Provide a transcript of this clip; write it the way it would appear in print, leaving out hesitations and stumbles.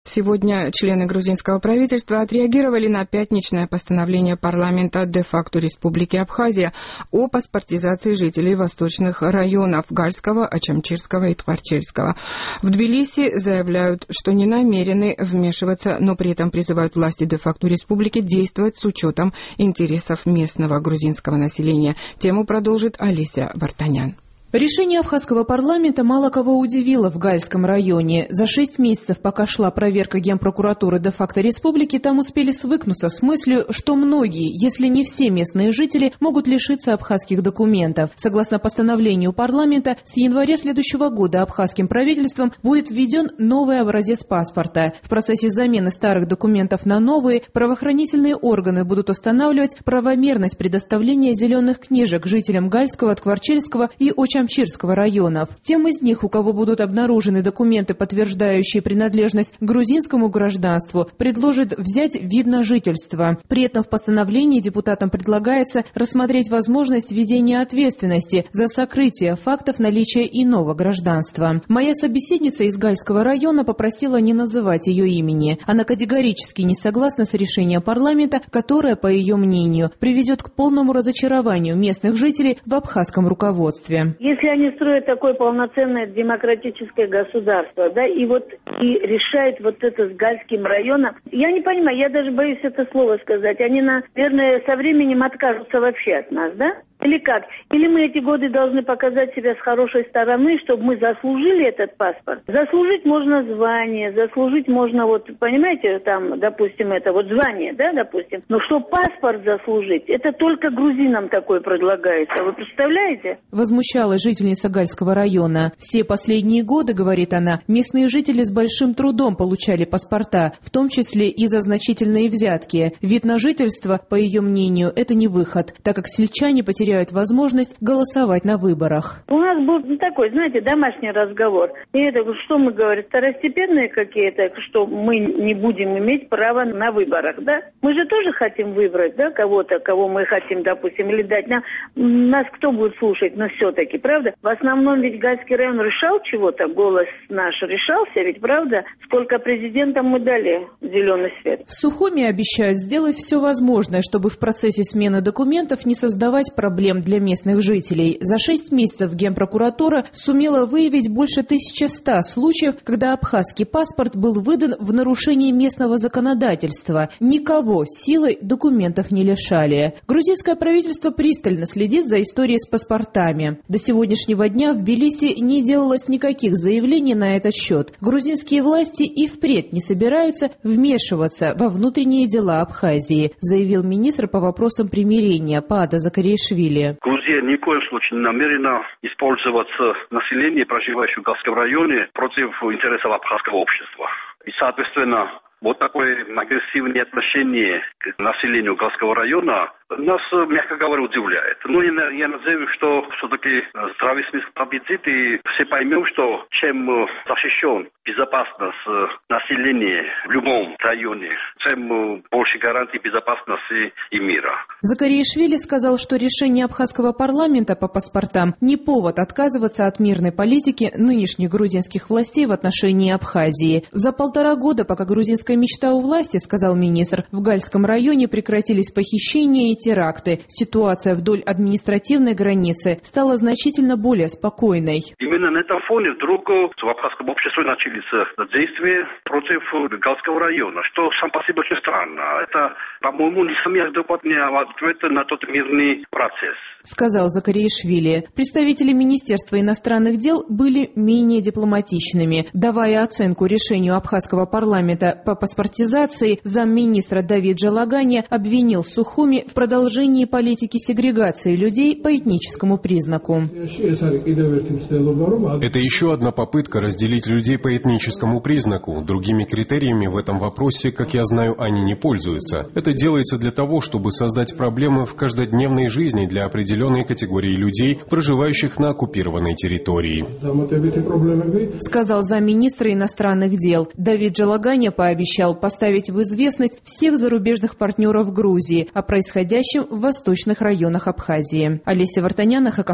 Сегодня члены грузинского правительства отреагировали на пятничное постановление парламента де-факто Республики Абхазия о паспортизации жителей восточных районов Гальского, Очамчирского и Тхварчельского. В Тбилиси заявляют, что не намерены вмешиваться, но при этом призывают власти де-факто республики действовать с учетом интересов местного грузинского населения. Тему продолжит Олеся Вартанян. Решение абхазского парламента мало кого удивило в Гальском районе. За 6 месяцев, пока шла проверка Генпрокуратуры де-факто республики, там успели свыкнуться с мыслью, что многие, если не все местные жители, могут лишиться абхазских документов. Согласно постановлению парламента, с января следующего года абхазским правительством будет введен новый образец паспорта. В процессе замены старых документов на новые правоохранительные органы будут устанавливать правомерность предоставления зеленых книжек жителям Гальского, Тхварчельского и Очамчирского районов. Тем из них, у кого будут обнаружены документы, подтверждающие принадлежность к грузинскому гражданству, предложит взять вид на жительство. При этом в постановлении депутатам предлагается рассмотреть возможность введения ответственности за сокрытие фактов наличия иного гражданства. Моя собеседница из Гальского района попросила не называть ее имени. Она категорически не согласна с решением парламента, которое, по ее мнению, приведет к полному разочарованию местных жителей в абхазском руководстве. Если они строят такое полноценное демократическое государство, да, и решают вот это с Гальским районом, я не понимаю, я даже боюсь это слово сказать, они, наверное, со временем откажутся вообще от нас, да? Или как? Или мы эти годы должны показать себя с хорошей стороны, чтобы мы заслужили этот паспорт? Заслужить можно звание, заслужить можно, вот, понимаете, там, допустим, это вот звание, да, допустим. Но что паспорт заслужить, это только грузинам такое предлагается. Вы представляете? Возмущалась жительница Гальского района. Все последние годы, говорит она, местные жители с большим трудом получали паспорта, в том числе и за значительные взятки. Вид на жительство, по ее мнению, это не выход, так как сельчане потеряют возможность голосовать на выборах. У нас был такой, знаете, домашний разговор. И это, что мы говорим, второстепенные какие-то, что мы не будем иметь права на выборах, да? Мы же тоже хотим выбрать, да, кого-то, кого мы хотим, допустим, или дать нам. Нас кто будет слушать, но все-таки, правда? В основном ведь Гальский район решал чего-то, голос наш решался, ведь, правда? Сколько президентам мы дали зеленый свет. В Сухуми обещают сделать все возможное, чтобы в процессе смены документов не создавать проблем для местных жителей. За 6 месяцев Генпрокуратура сумела выявить больше 1100 случаев, когда абхазский паспорт был выдан в нарушении местного законодательства. Никого силой документов не лишали. Грузинское правительство пристально следит за историей с паспортами. До сегодняшнего дня в Тбилиси не делалось никаких заявлений на этот счет. Грузинские власти и впредь не собираются вмешиваться во внутренние дела Абхазии, заявил министр по вопросам примирения Паада Закаришвили. Грузия ни в коем случае не намерена использовать население, проживающее в Гальском районе, против интересов абхазского общества. И, соответственно, вот такое агрессивное отношение к населению Гальского района нас, мягко говоря, удивляет. Но я надеюсь, что все-таки здравый смысл победит, и все поймем, что чем защищен безопасность населения в любом районе, тем больше гарантий безопасности и мира. Закаришвили сказал, что решение абхазского парламента по паспортам не повод отказываться от мирной политики нынешних грузинских властей в отношении Абхазии. За 1,5 года, пока грузинская мечта у власти, сказал министр, в Гальском районе прекратились похищения и теракты. Ситуация вдоль административной границы стала значительно более спокойной. Именно на этом фоне вдруг в абхазском обществе начались действия против Гальского района, что сам по себе очень странно. Это, по-моему, не самый адекватный ответ на тот мирный процесс, сказал Закаришвили. Представители Министерства иностранных дел были менее дипломатичными. Давая оценку решению абхазского парламента по паспортизации, замминистра Давид Джалагани обвинил Сухуми в продолжении политики сегрегации людей по этническому признаку. Это еще одна попытка разделить людей по этническому признаку. Другими критериями в этом вопросе, как я знаю, они не пользуются. Это делается для того, чтобы создать проблемы в каждодневной жизни для определенной категории людей, проживающих на оккупированной территории. Сказал замминистра иностранных дел. Давид Джалагани пообещал поставить в известность всех зарубежных партнеров Грузии о происходящем в восточных районах Абхазии. Олеся Вартанян,